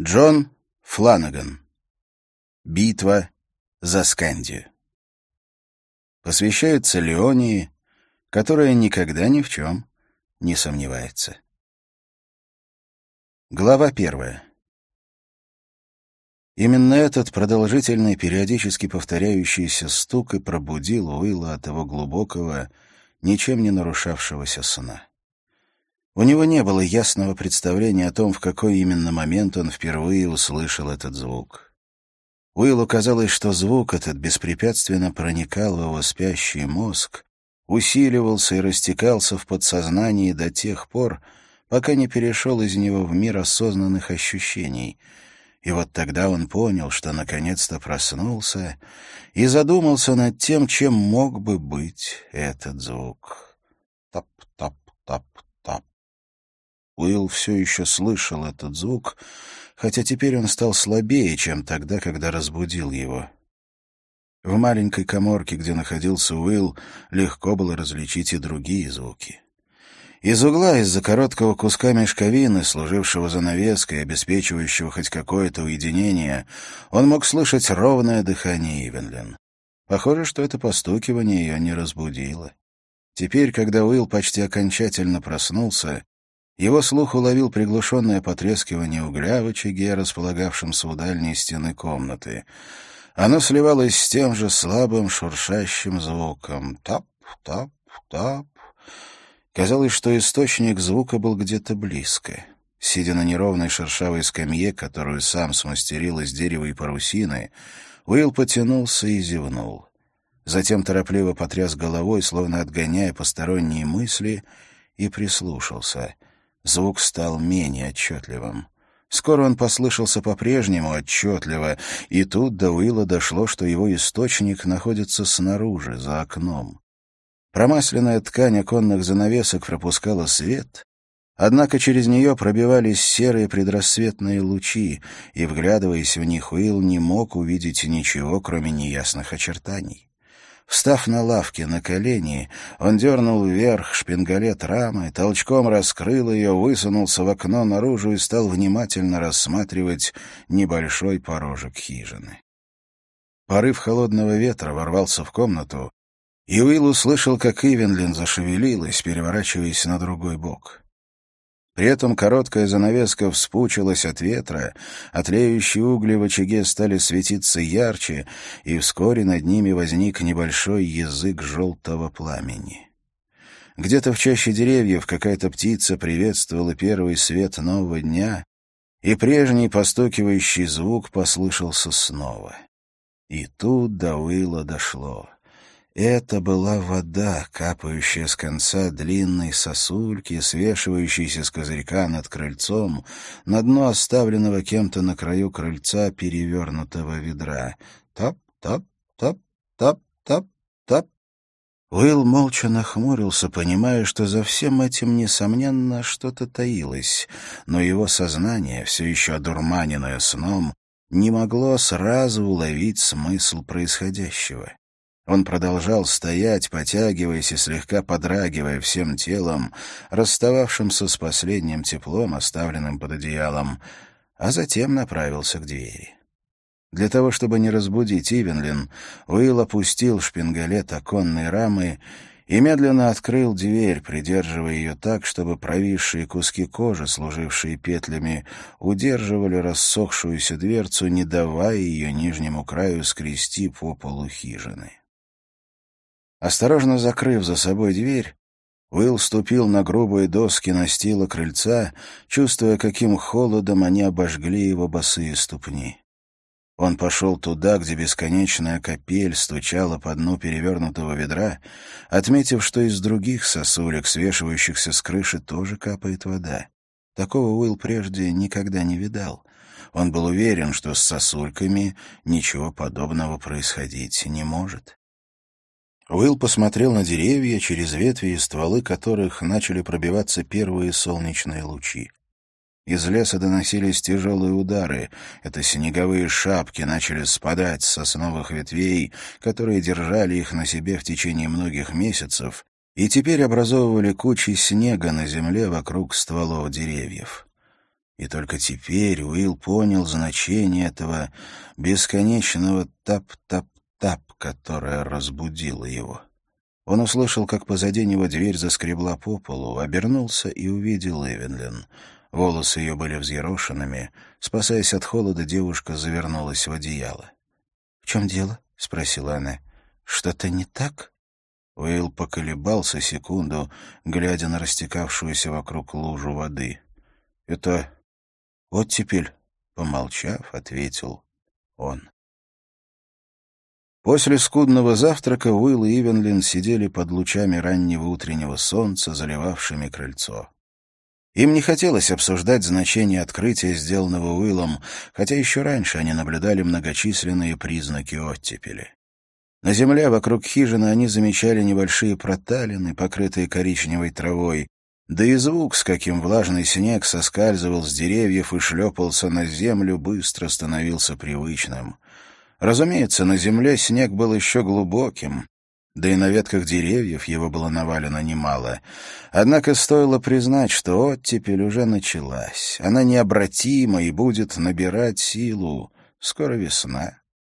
Джон Фланаган. Битва за Скандию. Посвящается Леонии, которая никогда ни в чем не сомневается. Глава 1. Именно этот продолжительный, периодически повторяющийся стук и пробудил Уилла от его глубокого, ничем не нарушавшегося сна. У него не было ясного представления о том, в какой именно момент он впервые услышал этот звук. Уиллу казалось, что звук этот беспрепятственно проникал в его спящий мозг, усиливался и растекался в подсознании до тех пор, пока не перешел из него в мир осознанных ощущений. И вот тогда он понял, что наконец-то проснулся и задумался над тем, чем мог бы быть этот звук. Тап-тап-тап-тап. Уилл все еще слышал этот звук, хотя теперь он стал слабее, чем тогда, когда разбудил его. В маленькой каморке, где находился Уилл, легко было различить и другие звуки. Из угла, из-за короткого куска мешковины, служившего занавеской, обеспечивающего хоть какое-то уединение, он мог слышать ровное дыхание Ивенлин. Похоже, что это постукивание ее не разбудило. Теперь, когда Уилл почти окончательно проснулся, его слух уловил приглушенное потрескивание угля в очаге, располагавшемся у дальней стены комнаты. Оно сливалось с тем же слабым шуршащим звуком. Тап-тап-тап. Казалось, что источник звука был где-то близко. Сидя на неровной шершавой скамье, которую сам смастерил из дерева и парусины, Уилл потянулся и зевнул. Затем торопливо потряс головой, словно отгоняя посторонние мысли, и прислушался. Звук стал менее отчетливым. Скоро он послышался по-прежнему отчетливо, и тут до Уилла дошло, что его источник находится снаружи, за окном. Промасленная ткань оконных занавесок пропускала свет, однако через нее пробивались серые предрассветные лучи, и, вглядываясь в них, Уилл не мог увидеть ничего, кроме неясных очертаний. Встав на лавке на колени, он дернул вверх шпингалет рамы, толчком раскрыл ее, высунулся в окно наружу и стал внимательно рассматривать небольшой порожек хижины. Порыв холодного ветра ворвался в комнату, и Уилл услышал, как Ивенлин зашевелилась, переворачиваясь на другой бок. При этом короткая занавеска вспучилась от ветра, а тлеющие угли в очаге стали светиться ярче, и вскоре над ними возник небольшой язык желтого пламени. Где-то в чаще деревьев какая-то птица приветствовала первый свет нового дня, и прежний постукивающий звук послышался снова. И тут до Уилла дошло. Это была вода, капающая с конца длинной сосульки, свешивающейся с козырька над крыльцом, на дно оставленного кем-то на краю крыльца перевернутого ведра. Тап-тап-тап-тап-тап. Уилл молча нахмурился, понимая, что за всем этим, несомненно, что-то таилось, но его сознание, все еще одурманенное сном, не могло сразу уловить смысл происходящего. Он продолжал стоять, потягиваясь и слегка подрагивая всем телом, расстававшимся с последним теплом, оставленным под одеялом, а затем направился к двери. Для того, чтобы не разбудить Ивенлин, Уилл опустил шпингалет оконной рамы и медленно открыл дверь, придерживая ее так, чтобы провисшие куски кожи, служившие петлями, удерживали рассохшуюся дверцу, не давая ее нижнему краю скрести по полу хижины. Осторожно закрыв за собой дверь, Уилл ступил на грубые доски настила крыльца, чувствуя, каким холодом они обожгли его босые ступни. Он пошел туда, где бесконечная капель стучала по дну перевернутого ведра, отметив, что из других сосулек, свешивающихся с крыши, тоже капает вода. Такого Уилл прежде никогда не видал. Он был уверен, что с сосульками ничего подобного происходить не может. Уилл посмотрел на деревья, через ветви и стволы которых начали пробиваться первые солнечные лучи. Из леса доносились тяжелые удары. Это снеговые шапки начали спадать с сосновых ветвей, которые держали их на себе в течение многих месяцев, и теперь образовывали кучи снега на земле вокруг стволов деревьев. И только теперь Уилл понял значение этого бесконечного тап-тап-тап, которое разбудило его. Он услышал, как позади него дверь заскребла по полу, обернулся и увидел Эвенлин. Волосы ее были взъерошенными. Спасаясь от холода, девушка завернулась в одеяло. — В чем дело? — спросила она. — Что-то не так? Уилл поколебался секунду, глядя на растекавшуюся вокруг лужу воды. — Это оттепель, — помолчав, ответил он. После скудного завтрака Уилл и Ивенлин сидели под лучами раннего утреннего солнца, заливавшими крыльцо. Им не хотелось обсуждать значение открытия, сделанного Уиллом, хотя еще раньше они наблюдали многочисленные признаки оттепели. На земле вокруг хижины они замечали небольшие проталины, покрытые коричневой травой, да и звук, с каким влажный снег соскальзывал с деревьев и шлепался на землю, быстро становился привычным. Разумеется, на земле снег был еще глубоким, да и на ветках деревьев его было навалено немало. Однако стоило признать, что оттепель уже началась. Она необратима и будет набирать силу. Скоро весна.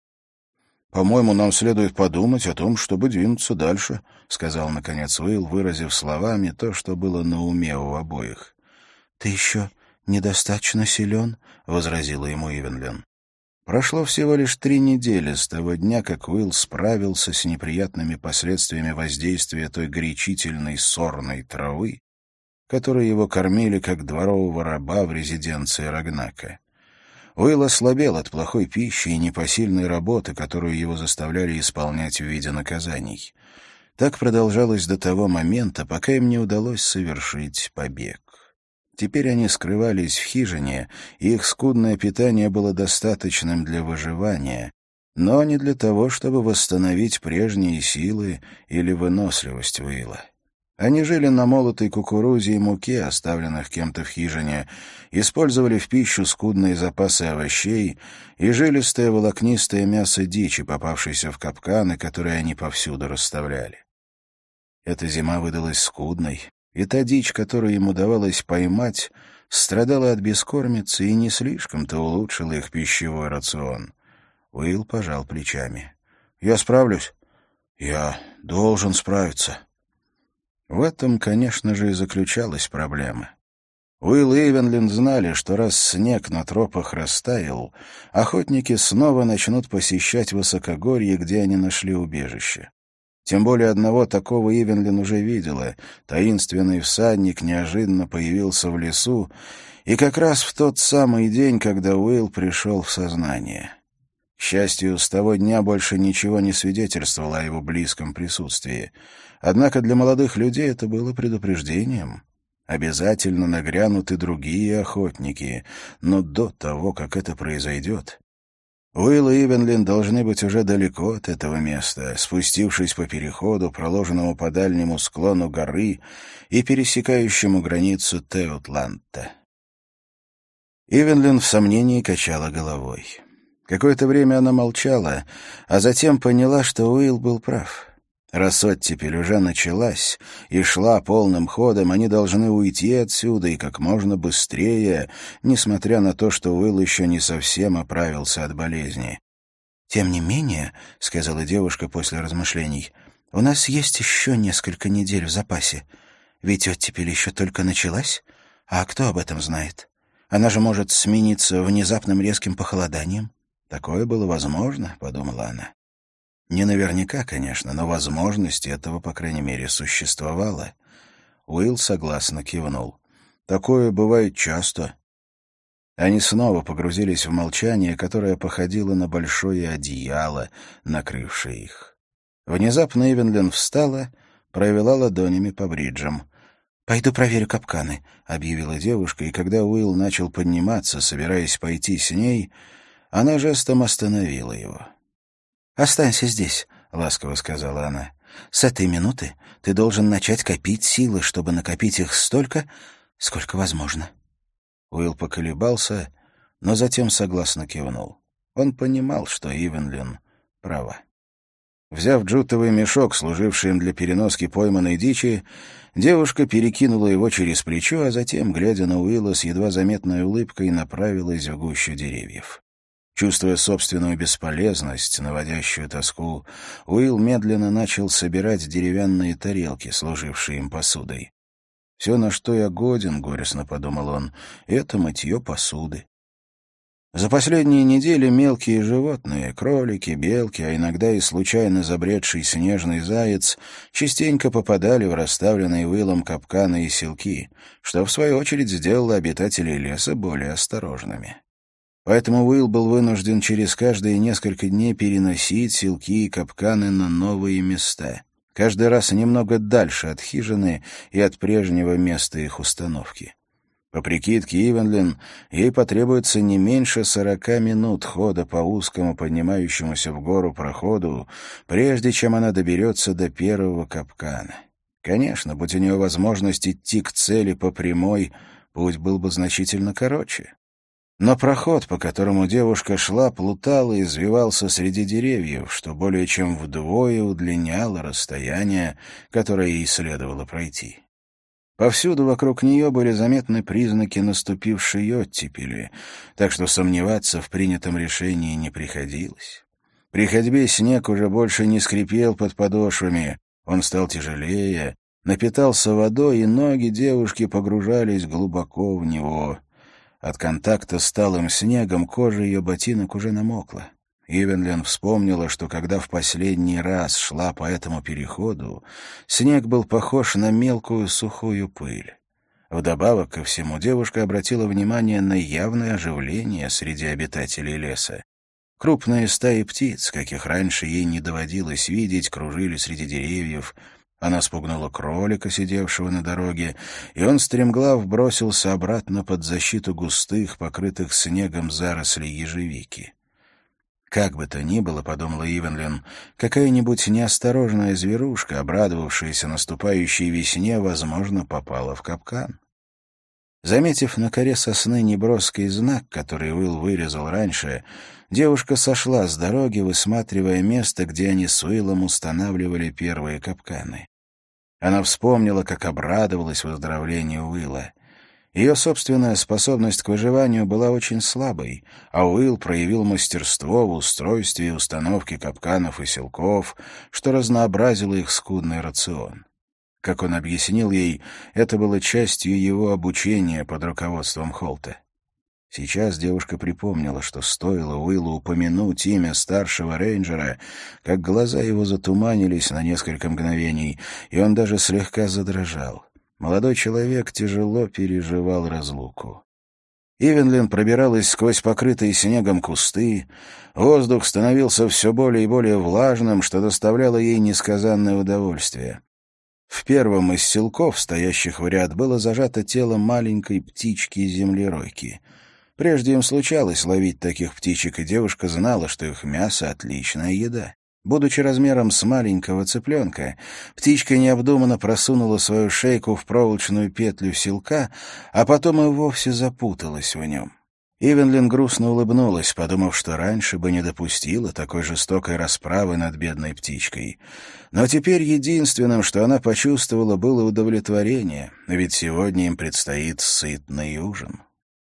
«По-моему, нам следует подумать о том, чтобы двинуться дальше», — сказал, наконец, Уилл, выразив словами то, что было на уме у обоих. «Ты еще недостаточно силен», — возразила ему Ивенлин. Прошло всего лишь 3 недели с того дня, как Уилл справился с неприятными последствиями воздействия той горячительной сорной травы, которой его кормили как дворового раба в резиденции Рагнака. Уилл ослабел от плохой пищи и непосильной работы, которую его заставляли исполнять в виде наказаний. Так продолжалось до того момента, пока им не удалось совершить побег. Теперь они скрывались в хижине, и их скудное питание было достаточным для выживания, но не для того, чтобы восстановить прежние силы или выносливость Уилла. Они жили на молотой кукурузе и муке, оставленных кем-то в хижине, использовали в пищу скудные запасы овощей и жилистое волокнистое мясо дичи, попавшейся в капканы, которые они повсюду расставляли. Эта зима выдалась скудной, и та дичь, которую им удавалось поймать, страдала от бескормицы и не слишком-то улучшила их пищевой рацион. Уилл пожал плечами. «Я справлюсь. Я должен справиться». В этом, конечно же, и заключалась проблема. Уилл и Ивенлин знали, что раз снег на тропах растаял, охотники снова начнут посещать высокогорье, где они нашли убежище. Тем более одного такого Ивенлин уже видела. Таинственный всадник неожиданно появился в лесу, и как раз в тот самый день, когда Уилл пришел в сознание. К счастью, с того дня больше ничего не свидетельствовало о его близком присутствии. Однако для молодых людей это было предупреждением. Обязательно нагрянут и другие охотники, но до того, как это произойдет, Уилл и Ивенлин должны быть уже далеко от этого места, спустившись по переходу, проложенному по дальнему склону горы и пересекающему границу Теутланта. Ивенлин в сомнении качала головой. Какое-то время она молчала, а затем поняла, что Уилл был прав. Раз оттепель уже началась и шла полным ходом, они должны уйти отсюда и как можно быстрее, несмотря на то, что Уилл еще не совсем оправился от болезни. «Тем не менее, — сказала девушка после размышлений, — у нас есть еще несколько недель в запасе. Ведь оттепель еще только началась, а кто об этом знает? Она же может смениться внезапным резким похолоданием». «Такое было возможно, — подумала она. Не наверняка, конечно, но возможность этого, по крайней мере, существовала. Уилл согласно кивнул. Такое бывает часто. Они снова погрузились в молчание, которое походило на большое одеяло, накрывшее их. Внезапно Ивенлин встала, провела ладонями по бриджам. «Пойду проверю капканы», — объявила девушка, и когда Уилл начал подниматься, собираясь пойти с ней, она жестом остановила его. «Останься здесь», — ласково сказала она. «С этой минуты ты должен начать копить силы, чтобы накопить их столько, сколько возможно». Уилл поколебался, но затем согласно кивнул. Он понимал, что Ивенлин права. Взяв джутовый мешок, служивший им для переноски пойманной дичи, девушка перекинула его через плечо, а затем, глядя на Уилла с едва заметной улыбкой, направилась в гущу деревьев. Чувствуя собственную бесполезность, наводящую тоску, Уилл медленно начал собирать деревянные тарелки, служившие им посудой. «Все, на что я годен, — горестно подумал он, — это мытье посуды». За последние недели мелкие животные, кролики, белки, а иногда и случайно забредший снежный заяц, частенько попадали в расставленные Уиллом капканы и селки, что, в свою очередь, сделало обитателей леса более осторожными. Поэтому Уилл был вынужден через каждые несколько дней переносить селки и капканы на новые места, каждый раз немного дальше от хижины и от прежнего места их установки. По прикидке Ивенлин, ей потребуется не меньше 40 минут хода по узкому поднимающемуся в гору проходу, прежде чем она доберется до первого капкана. Конечно, будь у нее возможность идти к цели по прямой, путь был бы значительно короче. Но проход, по которому девушка шла, плутал и извивался среди деревьев, что более чем вдвое удлиняло расстояние, которое ей следовало пройти. Повсюду вокруг нее были заметны признаки наступившей оттепели, так что сомневаться в принятом решении не приходилось. При ходьбе снег уже больше не скрипел под подошвами, он стал тяжелее, напитался водой, и ноги девушки погружались глубоко в него. От контакта с талым снегом кожа ее ботинок уже намокла. Ивенлин вспомнила, что когда в последний раз шла по этому переходу, снег был похож на мелкую сухую пыль. Вдобавок ко всему девушка обратила внимание на явное оживление среди обитателей леса. Крупные стаи птиц, каких раньше ей не доводилось видеть, кружили среди деревьев. Она спугнула кролика, сидевшего на дороге, и он стремглав бросился обратно под защиту густых, покрытых снегом зарослей ежевики. Как бы то ни было, — подумала Ивенлин, — какая-нибудь неосторожная зверушка, обрадовавшаяся наступающей весне, возможно, попала в капкан. Заметив на коре сосны неброский знак, который Уилл вырезал раньше, девушка сошла с дороги, высматривая место, где они с Уиллом устанавливали первые капканы. Она вспомнила, как обрадовалась выздоровлению Уилла. Ее собственная способность к выживанию была очень слабой, а Уилл проявил мастерство в устройстве и установке капканов и селков, что разнообразило их скудный рацион. Как он объяснил ей, это было частью его обучения под руководством Холта. Сейчас девушка припомнила, что стоило Уиллу упомянуть имя старшего рейнджера, как глаза его затуманились на несколько мгновений, и он даже слегка задрожал. Молодой человек тяжело переживал разлуку. Ивенлин пробиралась сквозь покрытые снегом кусты, воздух становился все более и более влажным, что доставляло ей несказанное удовольствие. В первом из селков, стоящих в ряд, было зажато тело маленькой птички-землеройки. Прежде им случалось ловить таких птичек, и девушка знала, что их мясо — отличная еда. Будучи размером с маленького цыпленка, птичка необдуманно просунула свою шейку в проволочную петлю селка, а потом и вовсе запуталась в нем. Ивенлин грустно улыбнулась, подумав, что раньше бы не допустила такой жестокой расправы над бедной птичкой. Но теперь единственным, что она почувствовала, было удовлетворение, ведь сегодня им предстоит сытный ужин.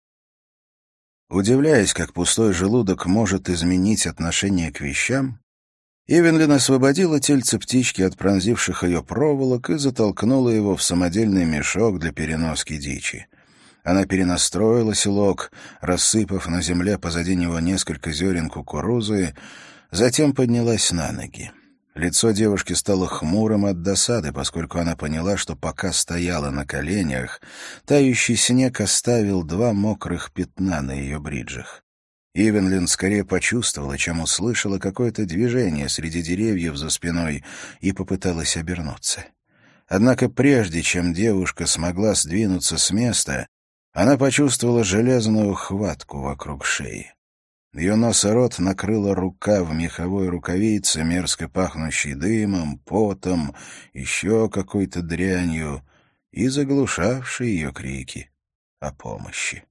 Удивляясь, как пустой желудок может изменить отношение к вещам, Ивенлин освободила тельце птички от пронзивших ее проволок и затолкнула его в самодельный мешок для переноски дичи. Она перенастроила селок, рассыпав на земле позади него несколько зерен кукурузы, затем поднялась на ноги. Лицо девушки стало хмурым от досады, поскольку она поняла, что пока стояла на коленях, тающий снег оставил 2 мокрых пятна на ее бриджах. Ивенлин скорее почувствовала, чем услышала какое-то движение среди деревьев за спиной и попыталась обернуться. Однако прежде чем девушка смогла сдвинуться с места, она почувствовала железную хватку вокруг шеи. Ее нос и рот накрыла рука в меховой рукавице, мерзко пахнущей дымом, потом, еще какой-то дрянью, и заглушавшей ее крики о помощи.